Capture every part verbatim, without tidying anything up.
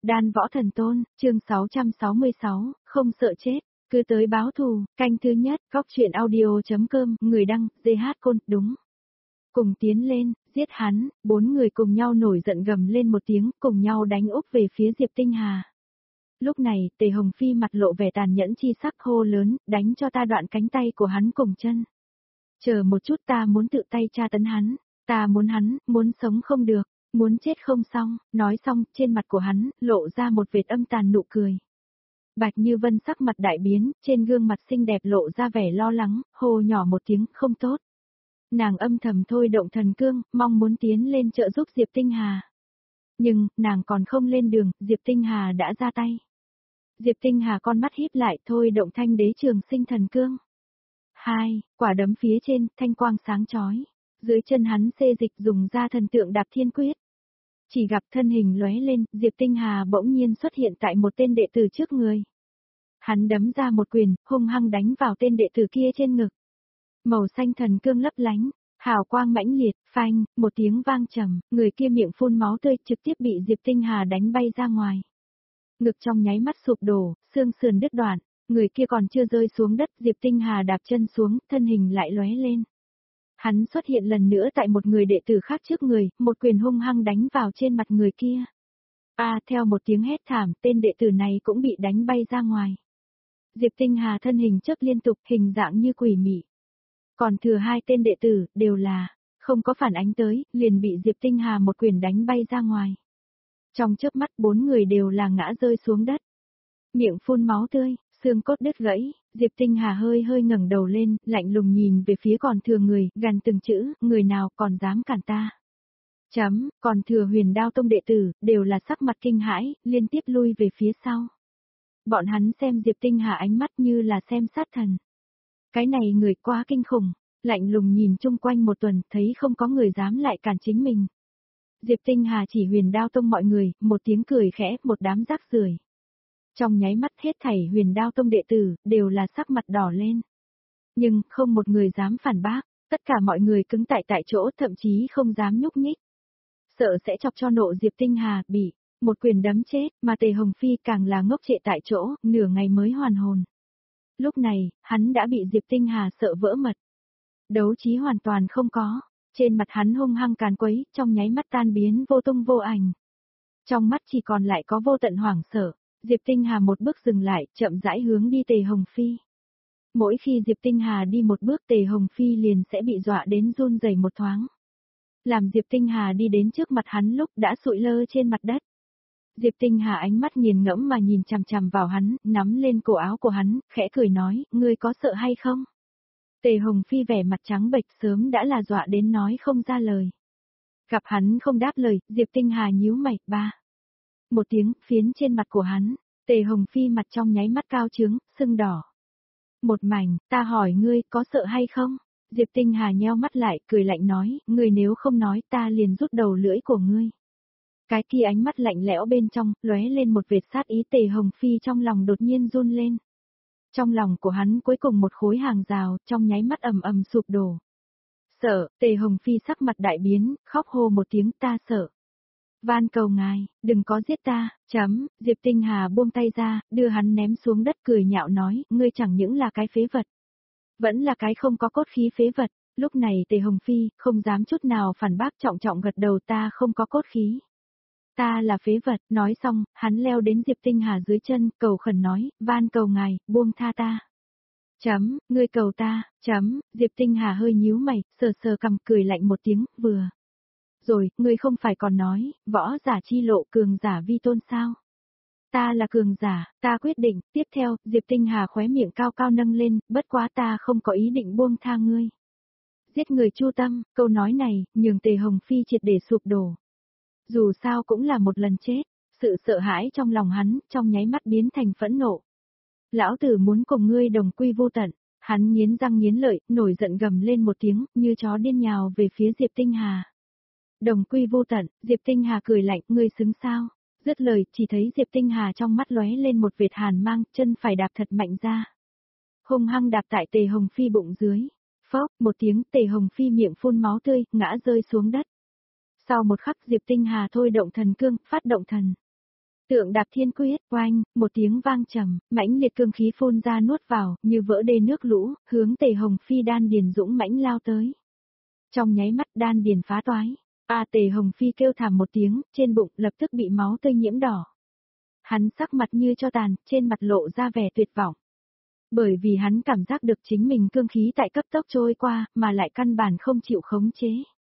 Đan Võ Thần Tôn, chương sáu trăm sáu mươi sáu, không sợ chết, cứ tới báo thù, canh thứ nhất, góc truyện audio.com, người đăng, giê hát Côn, đúng. Cùng tiến lên, giết hắn, bốn người cùng nhau nổi giận gầm lên một tiếng, cùng nhau đánh úp về phía Diệp Tinh Hà. Lúc này, Tề Hồng Phi mặt lộ vẻ tàn nhẫn chi sắc hô lớn, đánh cho ta đoạn cánh tay của hắn cùng chân. Chờ một chút, ta muốn tự tay tra tấn hắn, ta muốn hắn, muốn sống không được. Muốn chết không xong, nói xong, trên mặt của hắn, lộ ra một vệt âm tàn nụ cười. Bạch Như Vân sắc mặt đại biến, trên gương mặt xinh đẹp lộ ra vẻ lo lắng, hô nhỏ một tiếng, không tốt. Nàng âm thầm thôi động thần cương, mong muốn tiến lên trợ giúp Diệp Tinh Hà. Nhưng, nàng còn không lên đường, Diệp Tinh Hà đã ra tay. Diệp Tinh Hà con mắt híp lại, thôi động thanh đế trường sinh thần cương. Hai, quả đấm phía trên, thanh quang sáng chói. Dưới chân hắn xê dịch dùng ra thần tượng đạp thiên quyết. Chỉ gặp thân hình lóe lên, Diệp Tinh Hà bỗng nhiên xuất hiện tại một tên đệ tử trước người. Hắn đấm ra một quyền, hung hăng đánh vào tên đệ tử kia trên ngực. Màu xanh thần cương lấp lánh, hào quang mãnh liệt, phanh, một tiếng vang trầm, người kia miệng phun máu tươi trực tiếp bị Diệp Tinh Hà đánh bay ra ngoài. Ngực trong nháy mắt sụp đổ, xương sườn đứt đoạn, người kia còn chưa rơi xuống đất, Diệp Tinh Hà đạp chân xuống, thân hình lại lóe lên. Hắn xuất hiện lần nữa tại một người đệ tử khác trước người, một quyền hung hăng đánh vào trên mặt người kia. A, à, theo một tiếng hét thảm, tên đệ tử này cũng bị đánh bay ra ngoài. Diệp Tinh Hà thân hình chớp liên tục, hình dạng như quỷ mị. Còn thừa hai tên đệ tử, đều là, không có phản ánh tới, liền bị Diệp Tinh Hà một quyền đánh bay ra ngoài. Trong chớp mắt bốn người đều là ngã rơi xuống đất. Miệng phun máu tươi, xương cốt đứt gãy, Diệp Tinh Hà hơi hơi ngẩng đầu lên, lạnh lùng nhìn về phía còn thừa người, gằn từng chữ, người nào còn dám cản ta. Chấm, còn thừa Huyền Đao Tông đệ tử, đều là sắc mặt kinh hãi, liên tiếp lui về phía sau. Bọn hắn xem Diệp Tinh Hà ánh mắt như là xem sát thần. Cái này người quá kinh khủng, lạnh lùng nhìn chung quanh một tuần, thấy không có người dám lại cản chính mình. Diệp Tinh Hà chỉ Huyền Đao Tông mọi người, một tiếng cười khẽ, một đám rác rưởi. Trong nháy mắt hết thảy Huyền Đao Tông đệ tử, đều là sắc mặt đỏ lên. Nhưng, không một người dám phản bác, tất cả mọi người cứng tại tại chỗ, thậm chí không dám nhúc nhích. Sợ sẽ chọc cho nộ Diệp Tinh Hà, bị một quyền đấm chết, mà Tề Hồng Phi càng là ngốc trệ tại chỗ, nửa ngày mới hoàn hồn. Lúc này, hắn đã bị Diệp Tinh Hà sợ vỡ mật. Đấu trí hoàn toàn không có, trên mặt hắn hung hăng càn quấy, trong nháy mắt tan biến vô tung vô ảnh. Trong mắt chỉ còn lại có vô tận hoảng sợ. Diệp Tinh Hà một bước dừng lại, chậm rãi hướng đi Tề Hồng Phi. Mỗi khi Diệp Tinh Hà đi một bước, Tề Hồng Phi liền sẽ bị dọa đến run rẩy một thoáng. Làm Diệp Tinh Hà đi đến trước mặt hắn lúc đã sụi lơ trên mặt đất. Diệp Tinh Hà ánh mắt nghiền ngẫm mà nhìn chằm chằm vào hắn, nắm lên cổ áo của hắn, khẽ cười nói, ngươi có sợ hay không? Tề Hồng Phi vẻ mặt trắng bệch sớm đã là dọa đến nói không ra lời. Gặp hắn không đáp lời, Diệp Tinh Hà nhíu mày, ba. Một tiếng, phiến trên mặt của hắn, Tề Hồng Phi mặt trong nháy mắt cao trướng, sưng đỏ. Một mảnh, ta hỏi ngươi, có sợ hay không? Diệp Tinh Hà nheo mắt lại, cười lạnh nói, ngươi nếu không nói ta liền rút đầu lưỡi của ngươi. Cái kia ánh mắt lạnh lẽo bên trong, lóe lên một vệt sát ý. Tề Hồng Phi trong lòng đột nhiên run lên. Trong lòng của hắn cuối cùng một khối hàng rào, trong nháy mắt ầm ầm sụp đổ. Sợ, Tề Hồng Phi sắc mặt đại biến, khóc hô một tiếng, ta sợ. Van cầu ngài, đừng có giết ta, chấm, Diệp Tinh Hà buông tay ra, đưa hắn ném xuống đất cười nhạo nói, ngươi chẳng những là cái phế vật. Vẫn là cái không có cốt khí phế vật, lúc này Tề Hồng Phi, không dám chút nào phản bác trọng trọng gật đầu ta không có cốt khí. Ta là phế vật, nói xong, hắn leo đến Diệp Tinh Hà dưới chân, cầu khẩn nói, van cầu ngài, buông tha ta. Chấm, ngươi cầu ta, chấm, Diệp Tinh Hà hơi nhíu mày, sờ sờ cằm cười lạnh một tiếng, vừa. Rồi, ngươi không phải còn nói, võ giả chi lộ cường giả vi tôn sao? Ta là cường giả, ta quyết định, tiếp theo, Diệp Tinh Hà khóe miệng cao cao nâng lên, bất quá ta không có ý định buông tha ngươi. Giết người chu tâm, câu nói này, nhường Tề Hồng Phi triệt để sụp đổ. Dù sao cũng là một lần chết, sự sợ hãi trong lòng hắn, trong nháy mắt biến thành phẫn nộ. Lão tử muốn cùng ngươi đồng quy vô tận, hắn nghiến răng nghiến lợi, nổi giận gầm lên một tiếng, như chó điên nhào về phía Diệp Tinh Hà. Đồng quy vô tận, Diệp Tinh Hà cười lạnh, ngươi xứng sao? Dứt lời, chỉ thấy Diệp Tinh Hà trong mắt lóe lên một vệt hàn mang, chân phải đạp thật mạnh ra. Hung hăng đạp tại Tề Hồng Phi bụng dưới. Phốc, một tiếng, Tề Hồng Phi miệng phun máu tươi, ngã rơi xuống đất. Sau một khắc Diệp Tinh Hà thôi động thần cương, phát động thần. Tượng đạp thiên quyết, oanh, một tiếng vang trầm, mãnh liệt cương khí phun ra nuốt vào, như vỡ đê nước lũ, hướng Tề Hồng Phi đan điền dũng mãnh lao tới. Trong nháy mắt đan điền phá toái, a Tề Hồng Phi kêu thảm một tiếng, trên bụng lập tức bị máu tươi nhiễm đỏ. Hắn sắc mặt như cho tàn, trên mặt lộ ra vẻ tuyệt vọng. Bởi vì hắn cảm giác được chính mình cương khí tại cấp tốc trôi qua, mà lại căn bản không chịu khống chế.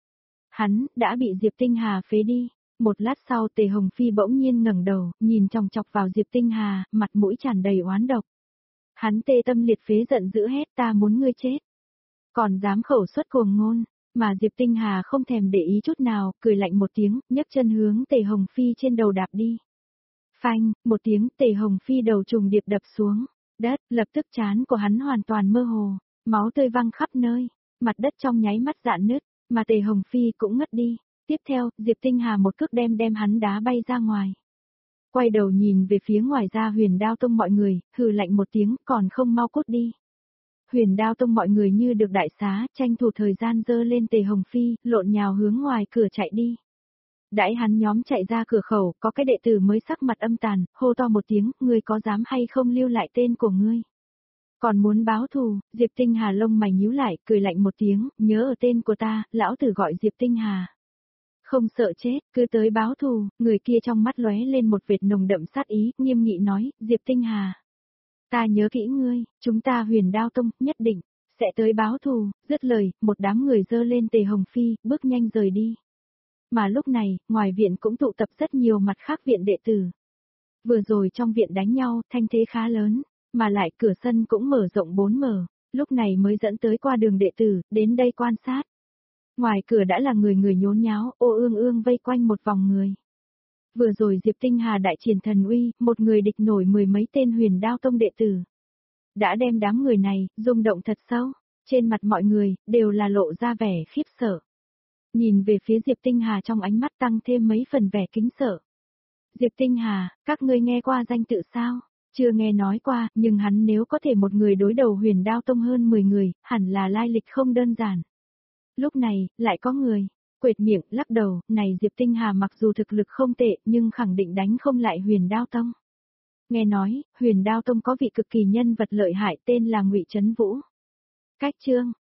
Hắn, đã bị Diệp Tinh Hà phế đi. Một lát sau Tề Hồng Phi bỗng nhiên ngẩng đầu, nhìn chòng chọc vào Diệp Tinh Hà, mặt mũi tràn đầy oán độc. Hắn tê tâm liệt phế giận dữ hét ta muốn ngươi chết. Còn dám khẩu xuất cuồng ngôn, mà Diệp Tinh Hà không thèm để ý chút nào, cười lạnh một tiếng, nhấc chân hướng Tề Hồng Phi trên đầu đạp đi. Phanh, một tiếng Tề Hồng Phi đầu trùng điệp đập xuống, đất, lập tức trán của hắn hoàn toàn mơ hồ, máu tươi văng khắp nơi, mặt đất trong nháy mắt rạn nứt, mà Tề Hồng Phi cũng ngất đi. Tiếp theo, Diệp Tinh Hà một cước đem đem hắn đá bay ra ngoài. Quay đầu nhìn về phía ngoài ra Huyền Đao Tông mọi người, hừ lạnh một tiếng, còn không mau cút đi. Huyền Đao Tông mọi người như được đại xá, tranh thủ thời gian dơ lên Tề Hồng Phi, lộn nhào hướng ngoài cửa chạy đi. Đãi hắn nhóm chạy ra cửa khẩu, có cái đệ tử mới sắc mặt âm tàn, hô to một tiếng, ngươi có dám hay không lưu lại tên của ngươi? Còn muốn báo thù, Diệp Tinh Hà lông mày nhíu lại, cười lạnh một tiếng, nhớ ở tên của ta, lão tử gọi Diệp Tinh Hà. Không sợ chết, cứ tới báo thù, người kia trong mắt lóe lên một vệt nồng đậm sát ý, nghiêm nghị nói, Diệp Tinh Hà. Ta nhớ kỹ ngươi, chúng ta Huyền Đao Tông, nhất định, sẽ tới báo thù, dứt lời, một đám người dơ lên Tề Hồng Phi, bước nhanh rời đi. Mà lúc này, ngoài viện cũng tụ tập rất nhiều mặt khác viện đệ tử. Vừa rồi trong viện đánh nhau, thanh thế khá lớn, mà lại cửa sân cũng mở rộng bốn mở, lúc này mới dẫn tới qua đường đệ tử, đến đây quan sát. Ngoài cửa đã là người người nhốn nháo, ô ương ương vây quanh một vòng người. Vừa rồi Diệp Tinh Hà đại triển thần uy, một người địch nổi mười mấy tên Huyền Đao Tông đệ tử. Đã đem đám người này, rung động thật sâu, trên mặt mọi người, đều là lộ ra vẻ khiếp sợ. Nhìn về phía Diệp Tinh Hà trong ánh mắt tăng thêm mấy phần vẻ kính sợ. Diệp Tinh Hà, các ngươi nghe qua danh tự sao? Chưa nghe nói qua, nhưng hắn nếu có thể một người đối đầu Huyền Đao Tông hơn mười người, hẳn là lai lịch không đơn giản. Lúc này, lại có người, quệt miệng, lắc đầu, này Diệp Tinh Hà mặc dù thực lực không tệ, nhưng khẳng định đánh không lại Huyền Đao Tông. Nghe nói, Huyền Đao Tông có vị cực kỳ nhân vật lợi hại tên là Ngụy Trấn Vũ. Cách chương